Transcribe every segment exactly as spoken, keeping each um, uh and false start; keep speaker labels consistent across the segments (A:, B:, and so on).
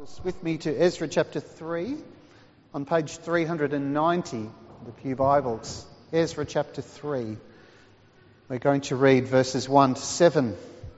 A: Bibles with me to Ezra chapter three on page three hundred ninety of the Pew Bibles. Ezra chapter three. We're going to read verses one to seven.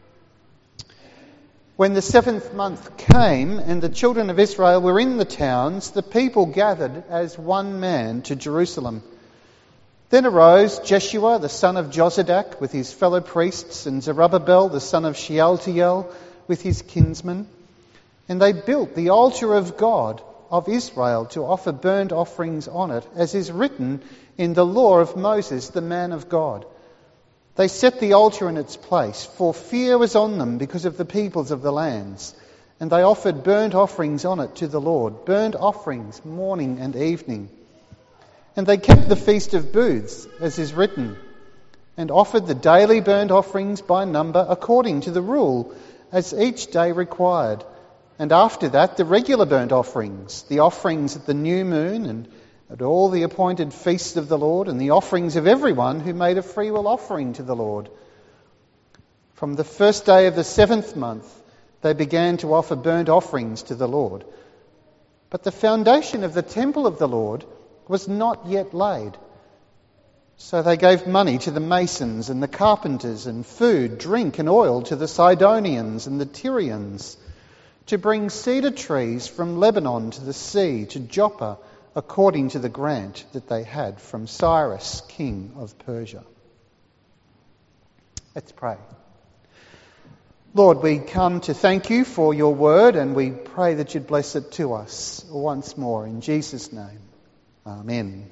A: When the seventh month came and the children of Israel were in the towns, the people gathered as one man to Jerusalem. Then arose Jeshua the son of Jozadak with his fellow priests, and Zerubbabel the son of Shealtiel with his kinsmen. And they built the altar of God of Israel to offer burnt offerings on it, as is written in the law of Moses, the man of God. They set the altar in its place, for fear was on them because of the peoples of the lands. And they offered burnt offerings on it to the Lord, burnt offerings morning and evening. And they kept the Feast of Booths, as is written, and offered the daily burnt offerings by number according to the rule, as each day required. And after that, the regular burnt offerings, the offerings at the new moon and at all the appointed feasts of the Lord, and the offerings of everyone who made a freewill offering to the Lord. From the first day of the seventh month, they began to offer burnt offerings to the Lord. But the foundation of the temple of the Lord was not yet laid. So they gave money to the masons and the carpenters, and food, drink and oil to the Sidonians and the Tyrians, to bring cedar trees from Lebanon to the sea, to Joppa, according to the grant that they had from Cyrus, king of Persia. Let's pray. Lord, we come to thank you for your word, and we pray that you'd bless it to us once more. In Jesus' name, amen.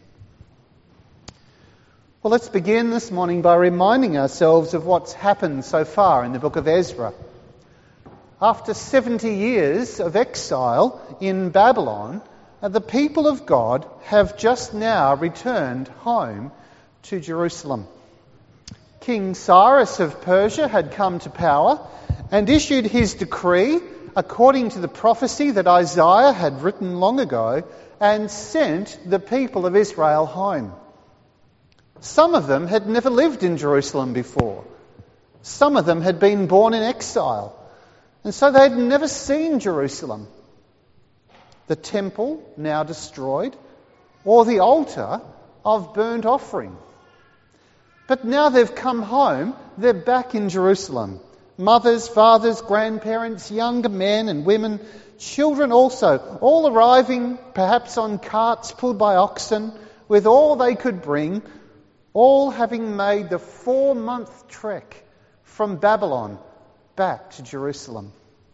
A: Well, let's begin this morning by reminding ourselves of what's happened so far in the book of Ezra. After seventy years of exile in Babylon, the people of God have just now returned home to Jerusalem. King Cyrus of Persia had come to power and issued his decree according to the prophecy that Isaiah had written long ago, and sent the people of Israel home. Some of them had never lived in Jerusalem before. Some of them had been born in exile, and so they had never seen Jerusalem. The temple now destroyed, or the altar of burnt offering. But now they've come home, they're back in Jerusalem. Mothers, fathers, grandparents, younger men and women, children also, all arriving perhaps on carts pulled by oxen, with all they could bring, all having made the four-month trek from Babylon back to Jerusalem.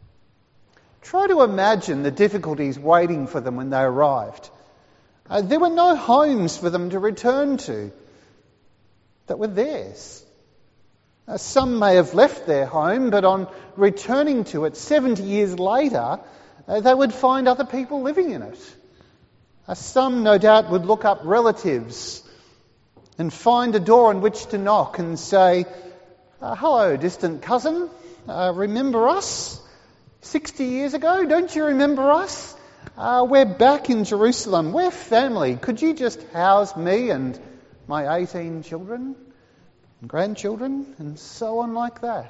A: Try to imagine the difficulties waiting for them when they arrived. Uh, there were no homes for them to return to that were theirs. Uh, some may have left their home, but on returning to it seventy years later, uh, they would find other people living in it. Uh, some, no doubt, would look up relatives and find a door on which to knock and say, uh, hello, distant cousin, uh, remember us? Sixty years ago, don't you remember us? Uh, we're back in Jerusalem. We're family. Could you just house me and my eighteen children and grandchildren and so on like that?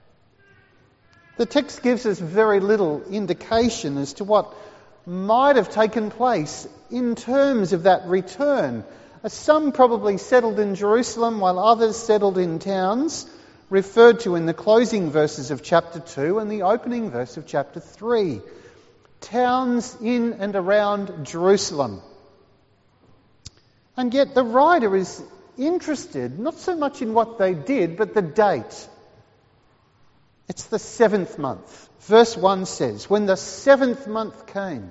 A: The text gives us very little indication as to what might have taken place in terms of that return. Some probably settled in Jerusalem while others settled in towns, referred to in the closing verses of chapter two and the opening verse of chapter three. Towns in and around Jerusalem. And yet the writer is interested not so much in what they did, but the date. It's the seventh month. Verse one says, when the seventh month came.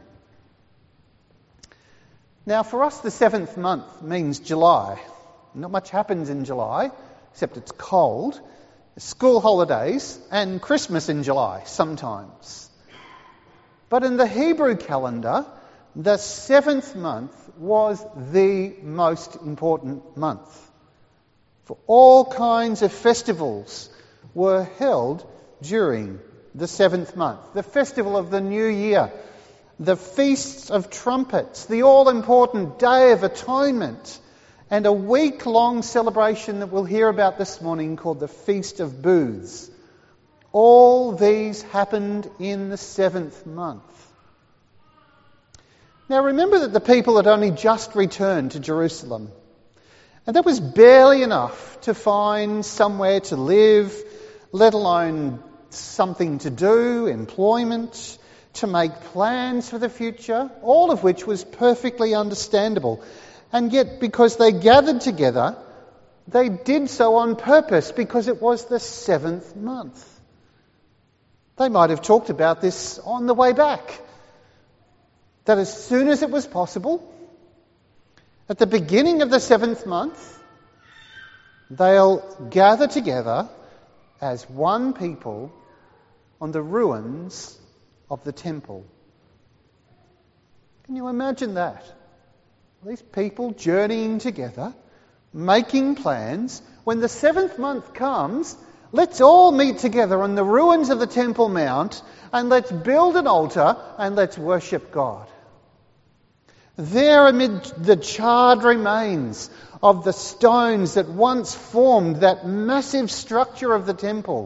A: Now for us, the seventh month means July. Not much happens in July, except it's cold. School holidays and Christmas in July sometimes. But in the Hebrew calendar, the seventh month was the most important month. For all kinds of festivals were held during the seventh month. The festival of the New Year, the Feasts of Trumpets, the all-important Day of Atonement, and a week-long celebration that we'll hear about this morning called the Feast of Booths. All these happened in the seventh month. Now remember that the people had only just returned to Jerusalem. And that was barely enough to find somewhere to live, let alone something to do, employment, to make plans for the future, all of which was perfectly understandable. And yet, because they gathered together, they did so on purpose, because it was the seventh month. They might have talked about this on the way back, that as soon as it was possible, at the beginning of the seventh month, they'll gather together as one people on the ruins of the temple. Can you imagine that? These people journeying together, making plans. When the seventh month comes, let's all meet together on the ruins of the Temple Mount and let's build an altar and let's worship God. There amid the charred remains of the stones that once formed that massive structure of the temple,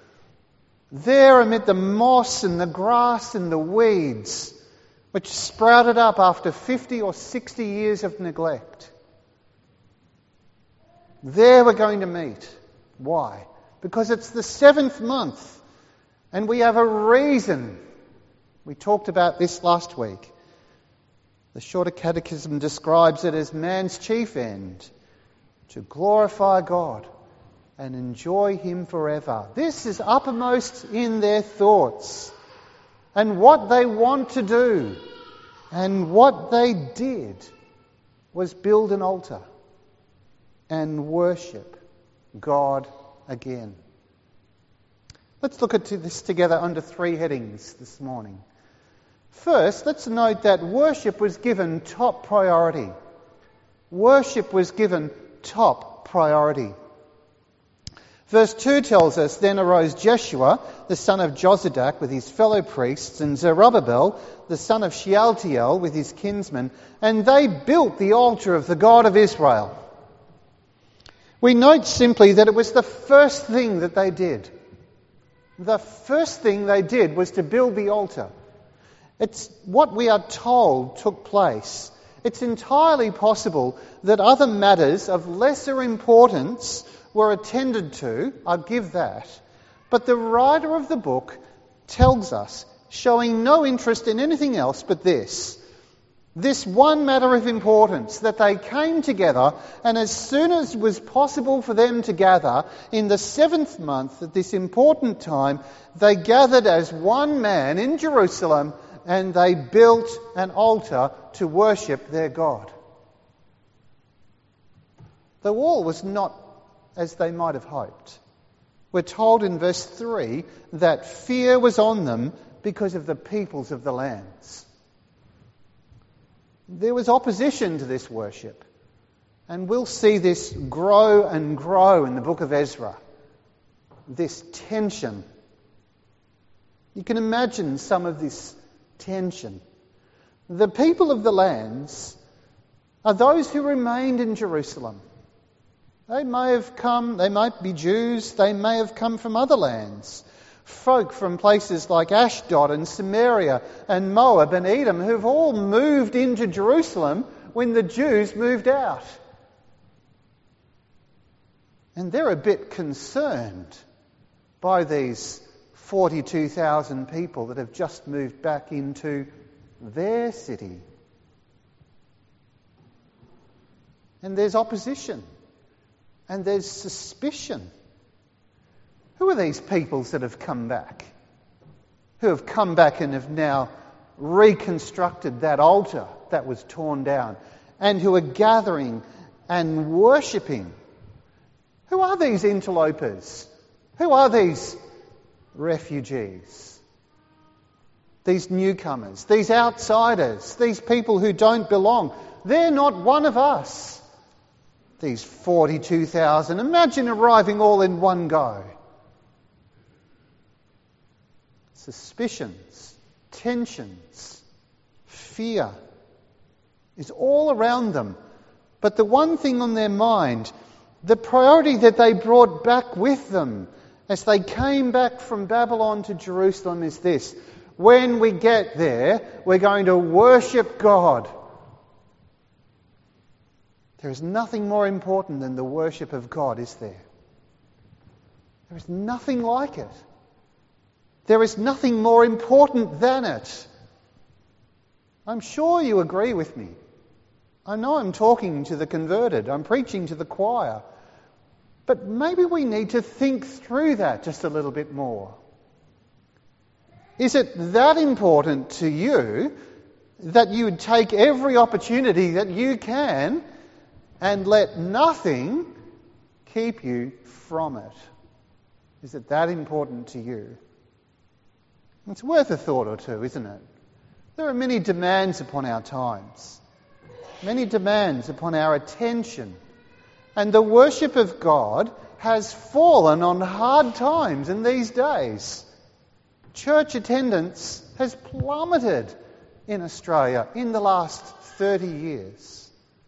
A: there amid the moss and the grass and the weeds which sprouted up after fifty or sixty years of neglect, there we're going to meet. Why? Because it's the seventh month and we have a reason. We talked about this last week. The Shorter Catechism describes it as man's chief end, to glorify God and enjoy Him forever. This is uppermost in their thoughts. And what they want to do and what they did was build an altar and worship God again. Let's look at this together under three headings this morning. First, let's note that worship was given top priority. Worship was given top priority. Verse two tells us, then arose Jeshua, the son of Jozadak, with his fellow priests, and Zerubbabel, the son of Shealtiel, with his kinsmen, and they built the altar of the God of Israel. We note simply that it was the first thing that they did. The first thing they did was to build the altar. It's what we are told took place. It's entirely possible that other matters of lesser importance were attended to. I'll give that. But the writer of the book tells us, showing no interest in anything else but this. This one matter of importance, that they came together, and as soon as it was possible for them to gather, in the seventh month, at this important time, they gathered as one man in Jerusalem, and they built an altar to worship their God. The wall was not as they might have hoped. We're told in verse three that fear was on them because of the peoples of the lands. There was opposition to this worship, and we'll see this grow and grow in the book of Ezra. This tension. You can imagine some of this tension. The people of the lands are those who remained in Jerusalem. They may have come, they might be Jews, they may have come from other lands. Folk from places like Ashdod and Samaria and Moab and Edom who've all moved into Jerusalem when the Jews moved out. And they're a bit concerned by these forty-two thousand people that have just moved back into their city. And there's opposition. And there's suspicion. Who are these peoples that have come back? Who have come back and have now reconstructed that altar that was torn down, and who are gathering and worshipping? Who are these interlopers? Who are these refugees? These newcomers, these outsiders, these people who don't belong. They're not one of us. These forty-two thousand. Imagine arriving all in one go. Suspicions, tensions, fear is all around them. But the one thing on their mind, the priority that they brought back with them as they came back from Babylon to Jerusalem is this: When we get there, we're going to worship God. There is nothing more important than the worship of God, is there? There is nothing like it. There is nothing more important than it. I'm sure you agree with me. I know I'm talking to the converted. I'm preaching to the choir. But maybe we need to think through that just a little bit more. Is it that important to you that you would take every opportunity that you can and let nothing keep you from it? Is it that important to you? It's worth a thought or two, isn't it? There are many demands upon our times, many demands upon our attention, and the worship of God has fallen on hard times in these days. Church attendance has plummeted in Australia in the last thirty years.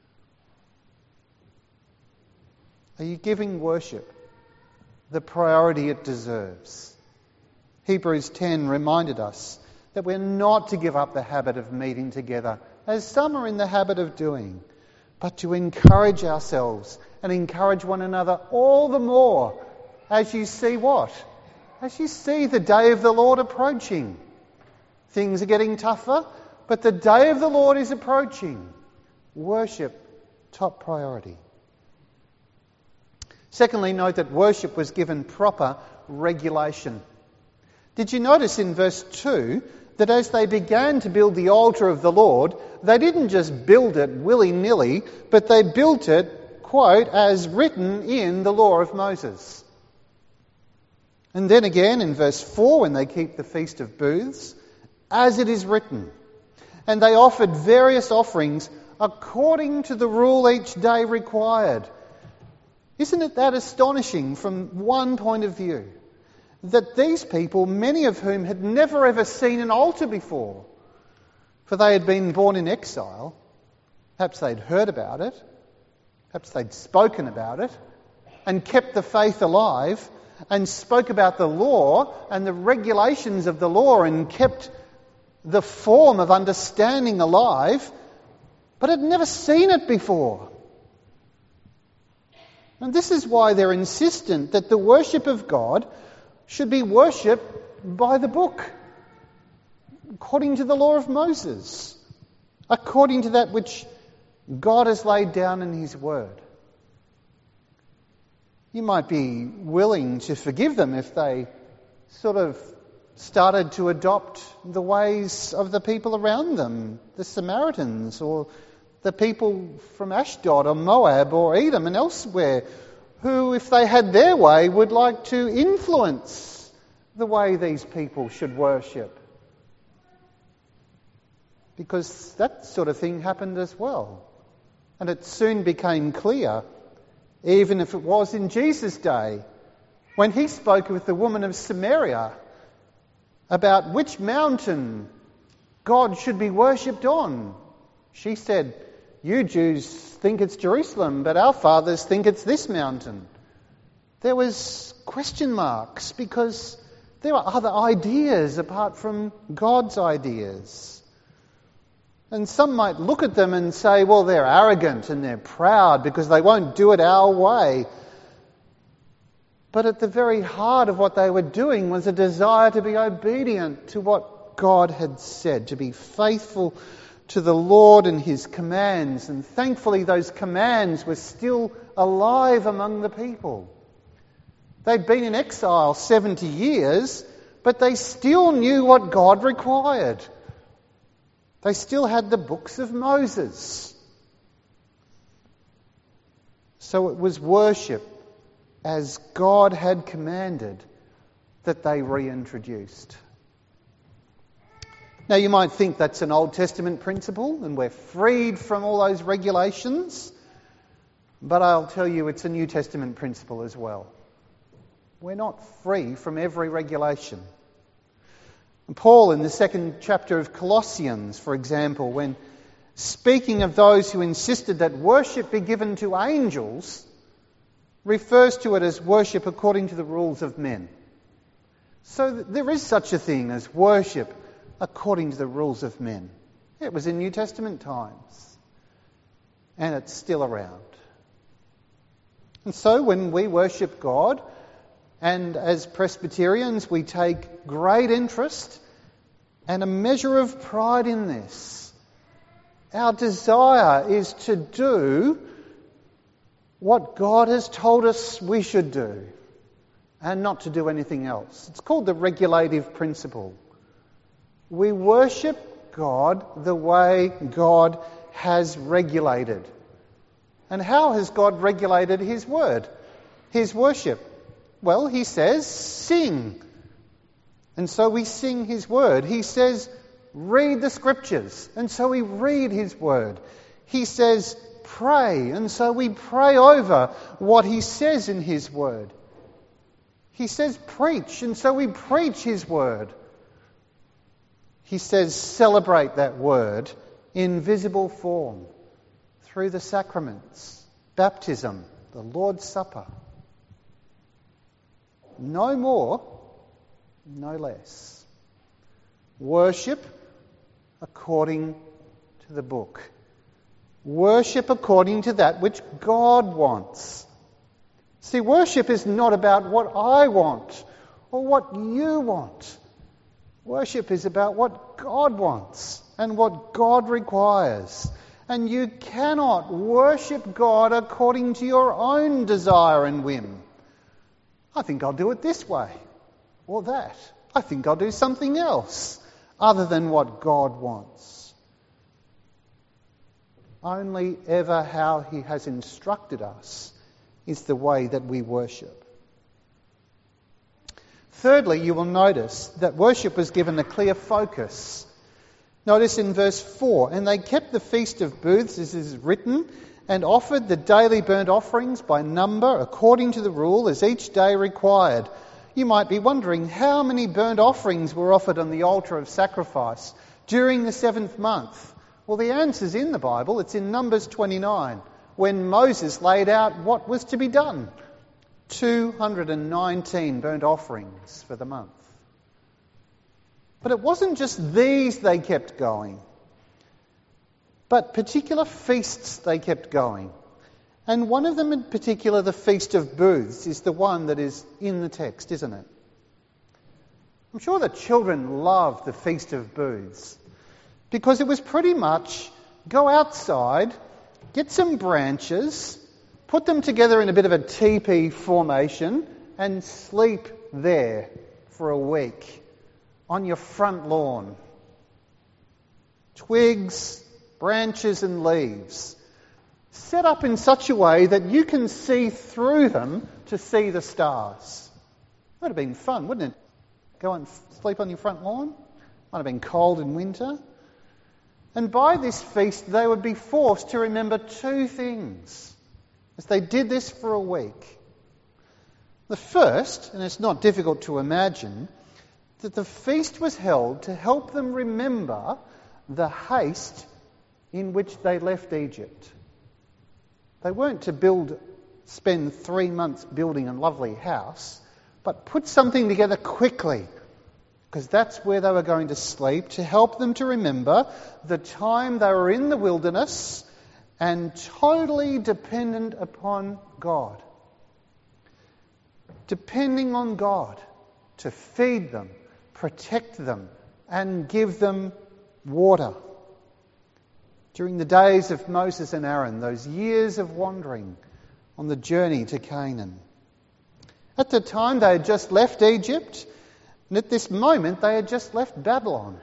A: Are you giving worship the priority it deserves? Hebrews ten reminded us that we're not to give up the habit of meeting together, as some are in the habit of doing, but to encourage ourselves and encourage one another all the more as you see what? As you see the day of the Lord approaching. Things are getting tougher, but the day of the Lord is approaching. Worship, top priority. Secondly, note that worship was given proper regulation. Did you notice in verse two that as they began to build the altar of the Lord, they didn't just build it willy-nilly, but they built it, quote, as written in the law of Moses. And then again in verse four, when they keep the Feast of Booths, as it is written. And they offered various offerings according to the rule each day required. Isn't it that astonishing from one point of view? That these people, many of whom had never ever seen an altar before, for they had been born in exile, perhaps they'd heard about it, perhaps they'd spoken about it, and kept the faith alive, and spoke about the law and the regulations of the law, and kept the form of understanding alive, but had never seen it before. And this is why they're insistent that the worship of God should be worshipped by the book, according to the law of Moses, according to that which God has laid down in His Word. You might be willing to forgive them if they sort of started to adopt the ways of the people around them, the Samaritans, or the people from Ashdod or Moab or Edom and elsewhere, who, if they had their way, would like to influence the way these people should worship. Because that sort of thing happened as well. And it soon became clear, even if it was in Jesus' day, when He spoke with the woman of Samaria about which mountain God should be worshipped on. She said, "You Jews think it's Jerusalem, but our fathers think it's this mountain." There was question marks because there were other ideas apart from God's ideas. And some might look at them and say, well, they're arrogant and they're proud because they won't do it our way. But at the very heart of what they were doing was a desire to be obedient to what God had said, to be faithful to the Lord and His commands. And thankfully those commands were still alive among the people. They'd been in exile seventy years, but they still knew what God required. They still had the books of Moses. So it was worship as God had commanded that they reintroduced. Now you might think that's an Old Testament principle and we're freed from all those regulations, but I'll tell you it's a New Testament principle as well. We're not free from every regulation. And Paul, in the second chapter of Colossians, for example, when speaking of those who insisted that worship be given to angels, refers to it as worship according to the rules of men. So there is such a thing as worship according to the rules of men. It was in New Testament times, and it's still around. And so when we worship God, and as Presbyterians we take great interest and a measure of pride in this, our desire is to do what God has told us we should do, and not to do anything else. It's called the regulative principle. We worship God the way God has regulated. And how has God regulated His word, His worship? Well, He says, sing. And so we sing His word. He says, read the Scriptures. And so we read His word. He says, pray. And so we pray over what He says in His word. He says, preach. And so we preach His word. He says, celebrate that word in visible form through the sacraments, baptism, the Lord's Supper. No more, no less. Worship according to the book. Worship according to that which God wants. See, worship is not about what I want or what you want. Worship is about what God wants and what God requires. And you cannot worship God according to your own desire and whim. I think I'll do it this way or that. I think I'll do something else other than what God wants. Only ever how He has instructed us is the way that we worship. Thirdly, you will notice that worship was given a clear focus. Notice in verse four, and they kept the Feast of Booths, as is written, and offered the daily burnt offerings by number according to the rule as each day required. You might be wondering how many burnt offerings were offered on the altar of sacrifice during the seventh month. Well, the answer's in the Bible. It's in Numbers twenty-nine, when Moses laid out what was to be done. two hundred nineteen burnt offerings for the month. But it wasn't just these they kept going, but particular feasts they kept going. And one of them in particular, the Feast of Booths, is the one that is in the text, isn't it? I'm sure the children loved the Feast of Booths because it was pretty much go outside, get some branches, put them together in a bit of a teepee formation and sleep there for a week on your front lawn. Twigs, branches and leaves set up in such a way that you can see through them to see the stars. Would have been fun, wouldn't it? Go and sleep on your front lawn. Might have been cold in winter. And by this feast they would be forced to remember two things as they did this for a week. The first, and it's not difficult to imagine, that the feast was held to help them remember the haste in which they left Egypt. They weren't to build, spend three months building a lovely house, but put something together quickly, because that's where they were going to sleep, to help them to remember the time they were in the wilderness and totally dependent upon God. Depending on God to feed them, protect them, and give them water. During the days of Moses and Aaron, those years of wandering on the journey to Canaan. At the time they had just left Egypt, and at this moment they had just left Babylon.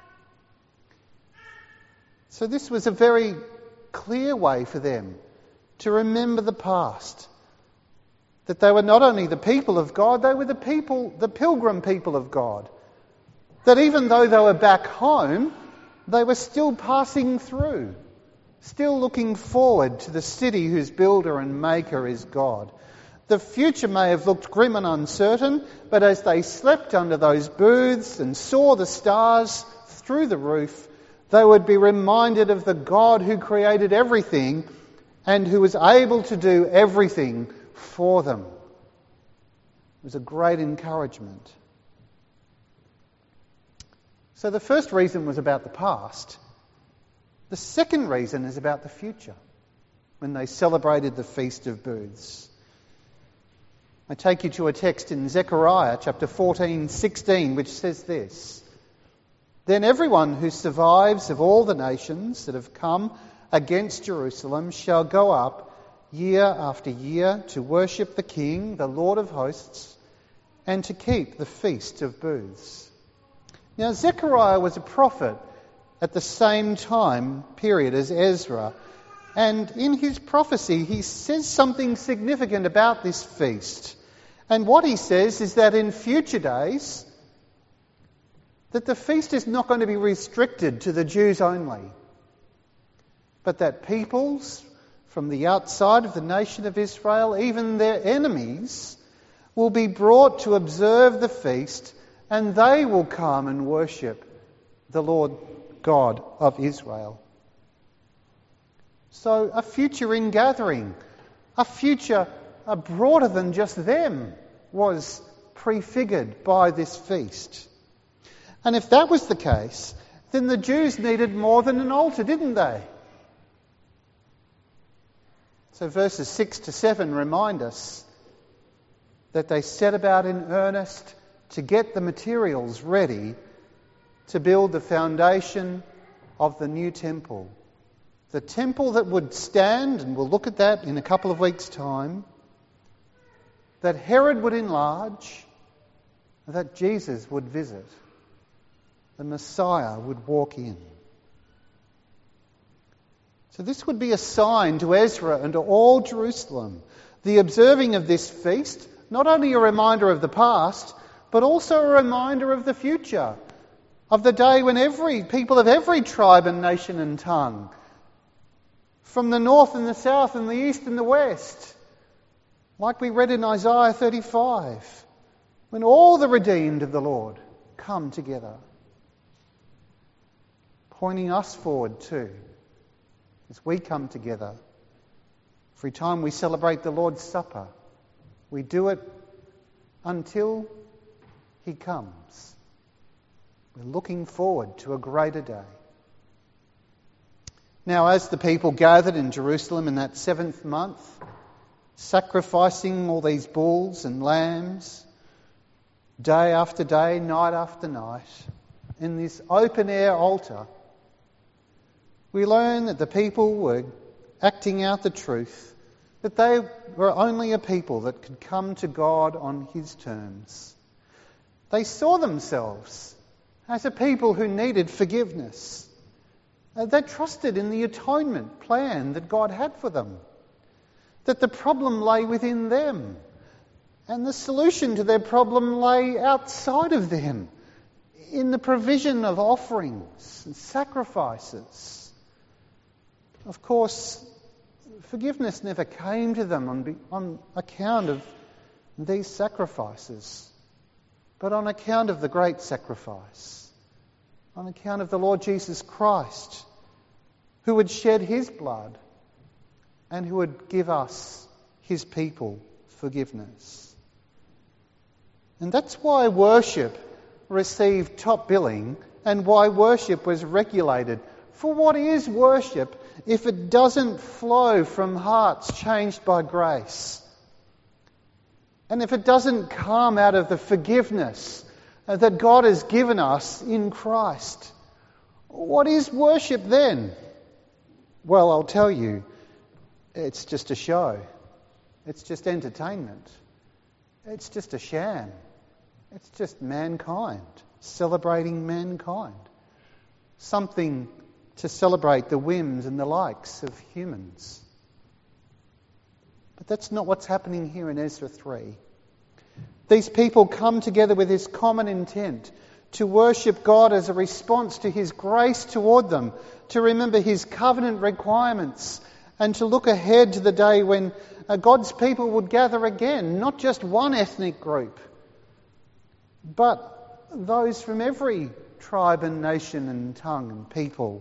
A: So this was a very clear way for them to remember the past. That they were not only the people of God, they were the people, the pilgrim people of God. That even though they were back home, they were still passing through, still looking forward to the city whose builder and maker is God. The future may have looked grim and uncertain, but as they slept under those booths and saw the stars through the roof, they would be reminded of the God who created everything and who was able to do everything for them. It was a great encouragement. So the first reason was about the past. The second reason is about the future, when they celebrated the Feast of Booths. I take you to a text in Zechariah chapter fourteen, sixteen, which says this: "Then everyone who survives of all the nations that have come against Jerusalem shall go up year after year to worship the King, the Lord of hosts, and to keep the Feast of Booths." Now, Zechariah was a prophet at the same time period as Ezra, and in his prophecy he says something significant about this feast. And what he says is that in future days, that the feast is not going to be restricted to the Jews only, but that peoples from the outside of the nation of Israel, even their enemies, will be brought to observe the feast, and they will come and worship the Lord God of Israel. So a future ingathering, a future uh, broader than just them, was prefigured by this feast. And if that was the case, then the Jews needed more than an altar, didn't they? So verses six to seven remind us that they set about in earnest to get the materials ready to build the foundation of the new temple. The temple that would stand, and we'll look at that in a couple of weeks' time, that Herod would enlarge, that Jesus would visit, the Messiah would walk in. So this would be a sign to Ezra and to all Jerusalem. The observing of this feast, not only a reminder of the past, but also a reminder of the future, of the day when every people of every tribe and nation and tongue, from the north and the south and the east and the west, like we read in Isaiah thirty-five, when all the redeemed of the Lord come together, pointing us forward too, as we come together. Every time we celebrate the Lord's Supper, we do it until He comes. We're looking forward to a greater day. Now, as the people gathered in Jerusalem in that seventh month, sacrificing all these bulls and lambs, day after day, night after night, in this open-air altar, we learn that the people were acting out the truth, that they were only a people that could come to God on His terms. They saw themselves as a people who needed forgiveness. They trusted in the atonement plan that God had for them, that the problem lay within them, and the solution to their problem lay outside of them, in the provision of offerings and sacrifices. Of course, forgiveness never came to them on, on account of these sacrifices, but on account of the great sacrifice, on account of the Lord Jesus Christ, who would shed His blood and who would give us, His people, forgiveness. And that's why worship received top billing and why worship was regulated. For what is worship if it doesn't flow from hearts changed by grace? And if it doesn't come out of the forgiveness that God has given us in Christ? What is worship then? Well, I'll tell you, it's just a show. It's just entertainment. It's just a sham. It's just mankind, celebrating mankind. Something to celebrate the whims and the likes of humans. But that's not what's happening here in Ezra three. These people come together with this common intent to worship God as a response to His grace toward them, to remember His covenant requirements, and to look ahead to the day when uh, God's people would gather again, not just one ethnic group, but those from every tribe and nation and tongue and people.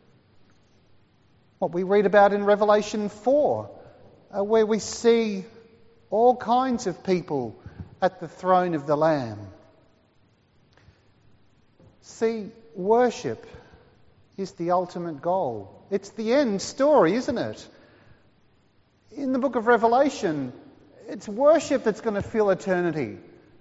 A: What we read about in Revelation four, uh, where we see all kinds of people at the throne of the Lamb. See, worship is the ultimate goal. It's the end story, isn't it? In the book of Revelation, it's worship that's going to fill eternity.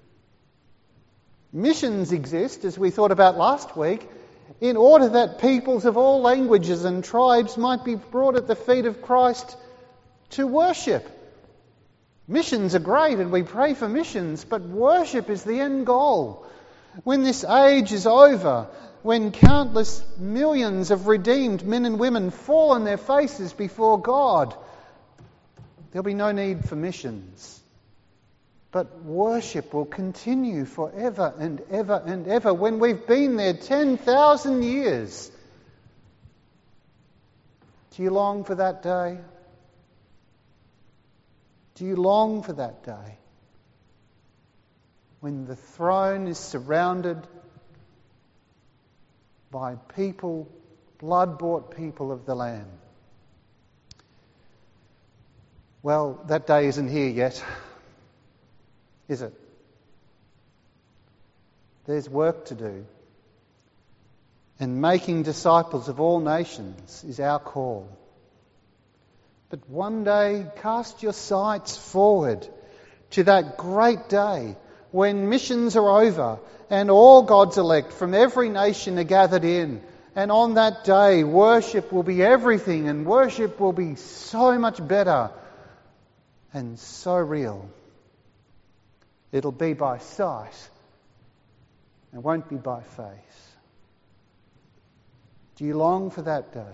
A: Missions exist, as we thought about last week, in order that peoples of all languages and tribes might be brought at the feet of Christ to worship. Missions are great and we pray for missions, but worship is the end goal. When this age is over, when countless millions of redeemed men and women fall on their faces before God, there'll be no need for missions. But worship will continue forever and ever and ever when we've been there ten thousand years. Do you long for that day? Do you long for that day when the throne is surrounded by people, blood-bought people of the Lamb? Well, that day isn't here yet, is it? There's work to do. And making disciples of all nations is our call. But one day, cast your sights forward to that great day when missions are over and all God's elect from every nation are gathered in. And on that day, worship will be everything, and worship will be so much better and so real. It'll be by sight. It won't be by faith. Do you long for that day?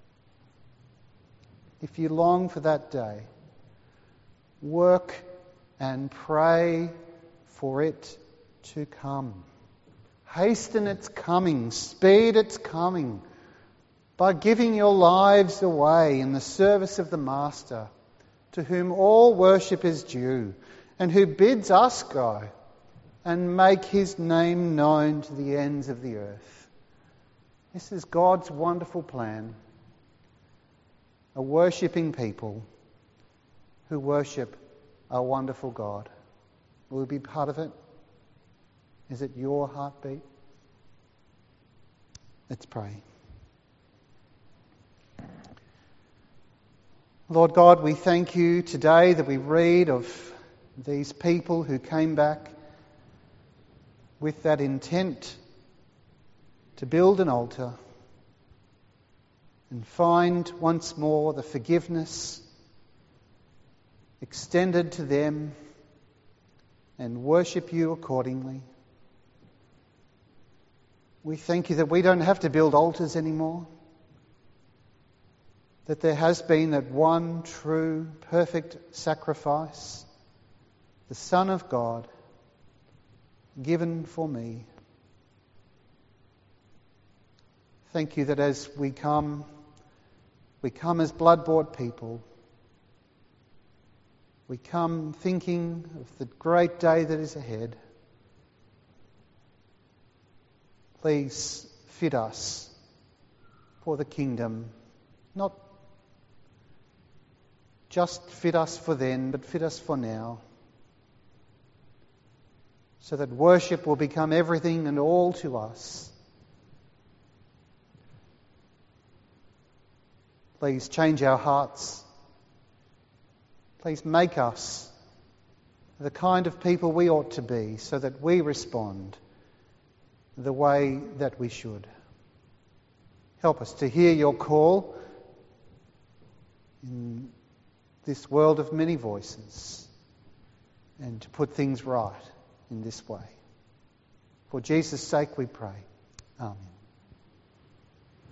A: If you long for that day, work and pray for it to come. Hasten its coming, speed its coming, by giving your lives away in the service of the Master, to whom all worship is due, and who bids us go and make his name known to the ends of the earth. This is God's wonderful plan. A worshipping people who worship a wonderful God. Will you be part of it? Is it your heartbeat? Let's pray. Lord God, we thank you today that we read of these people who came back with that intent to build an altar and find once more the forgiveness extended to them and worship you accordingly. We thank you that we don't have to build altars anymore, that there has been that one true, perfect sacrifice, the Son of God, given for me. Thank you that as we come, we come as blood-bought people. We come thinking of the great day that is ahead. Please fit us for the kingdom. Not just fit us for then, but fit us for now. So that worship will become everything and all to us. Please change our hearts. Please make us the kind of people we ought to be, so that we respond the way that we should. Help us to hear your call in this world of many voices, and to put things right in this way. For Jesus' sake we pray. Amen.